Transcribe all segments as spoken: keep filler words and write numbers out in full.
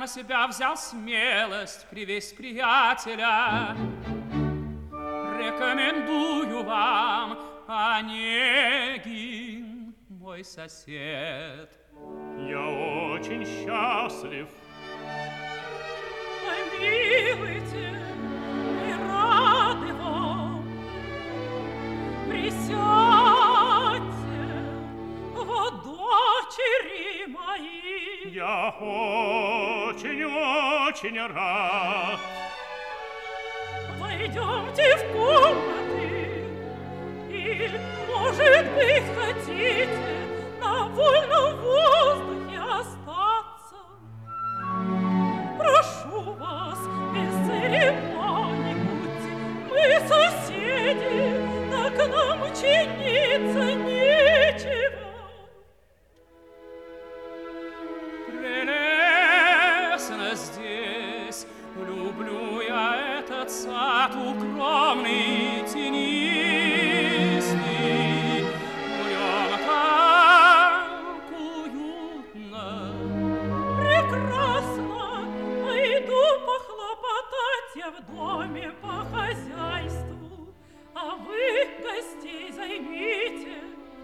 на себя взял смелость привезть приятеля. Рекомендую вам Онегин, мой сосед. Я очень счастлив. Помилуйте, мы рады вам. Присядьте, вот дочери мои. Я очень-очень рад. Войдемте в комнаты, или, может быть, хотите на вольном воздухе остаться. Прошу вас, без церемоний будьте, мы соседи, так нам учиниться нечего. Прелестно здесь, люблю я этот сад укромный, тенистый, в нем так уютно. Прекрасно, пойду похлопотать я в доме по хозяйству, а вы гостей займите.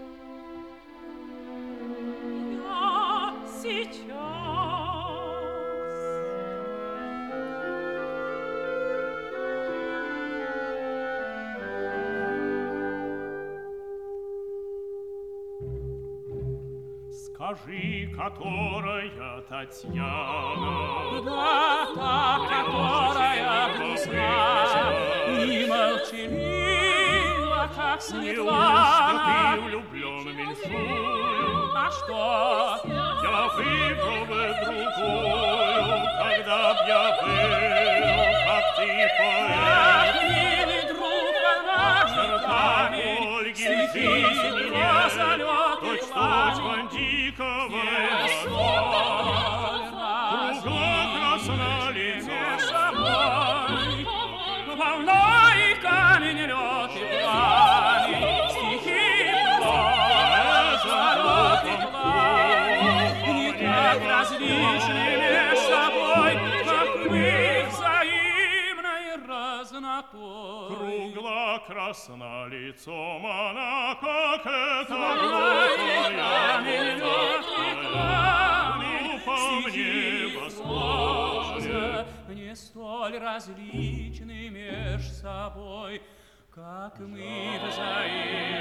Я сейчас. Скажи, которая Татьяна? Да, та, которая грустна и молчалива, как Светлана. Неужто ты влюблен в меньшую? А что? Я выбрал бы другую, когда б я был, как ты поэт. Милый друг, она чертами, стихи меня залет и Точь-точь пламя. бандиковая Что? кругом красна лицо. Волной камень, лед и пламя, стихи поэт, залет и пламя, никак различны меж собой, как мы взаимной разнотой. Кругла красна лицом она, как эта Волной камень, лед и пламя, стихи поэт, не столь различны меж собой, как мы взаимной